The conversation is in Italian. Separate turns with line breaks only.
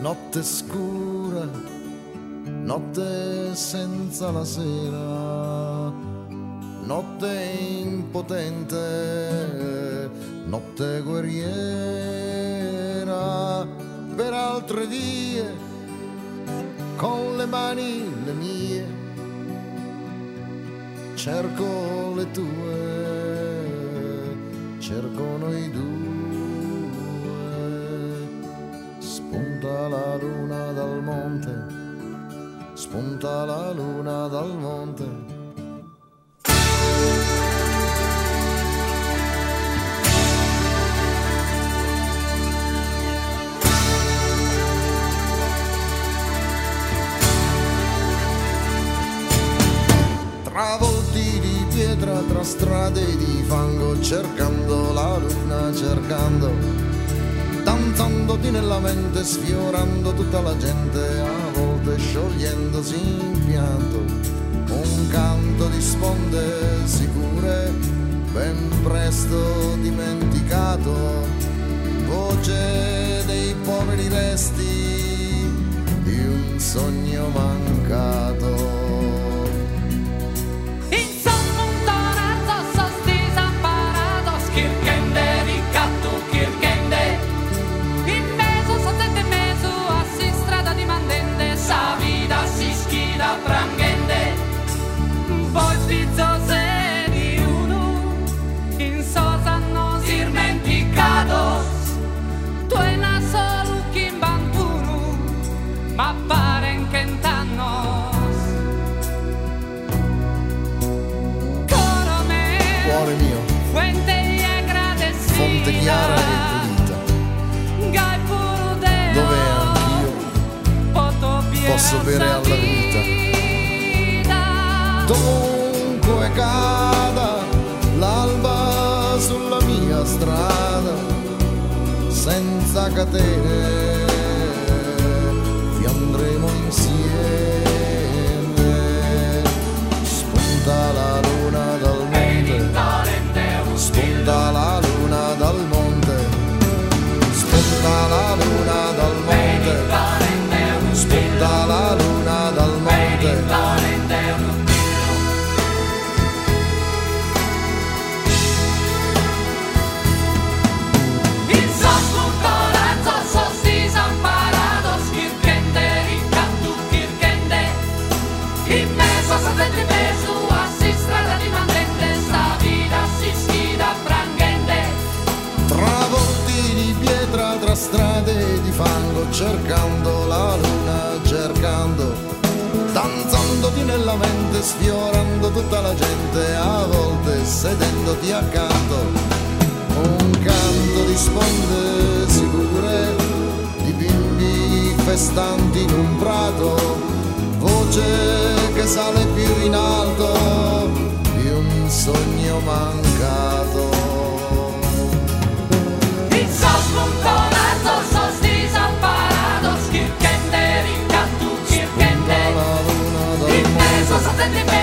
notte scura, notte senza la sera, notte impotente, notte guerriera, per altre vie, con le mani le mie, cerco le tue, cerco noi due. Spunta la luna dal monte, spunta la luna dal monte. Travolti di pietra tra strade di fango, cercando la luna, cercando, danzandoti nella mente, sfiorando tutta la gente, a volte sciogliendosi in pianto, un canto di sponde sicure, ben presto dimenticato, voce dei poveri resti di un sogno mancato. Fonte chiara e pulita, dove anch'io posso bere alla vita. Dovunque cada l'alba sulla mia strada, senza catene vi andremo insieme. Spunta la luna dal monte, spunta la luna dal monte, spunta la luna dal monte, spunta la luna dal monte. Strade di fango, cercando la luna, cercando, danzandoti nella mente, sfiorando tutta la gente, a volte sedendoti accanto, un canto di sponde sicure, di bimbi festanti in un prato, voce che sale più in alto di un sogno mancato.
Desamparados, kirkende, ricattu, kirkende, immeso satellite.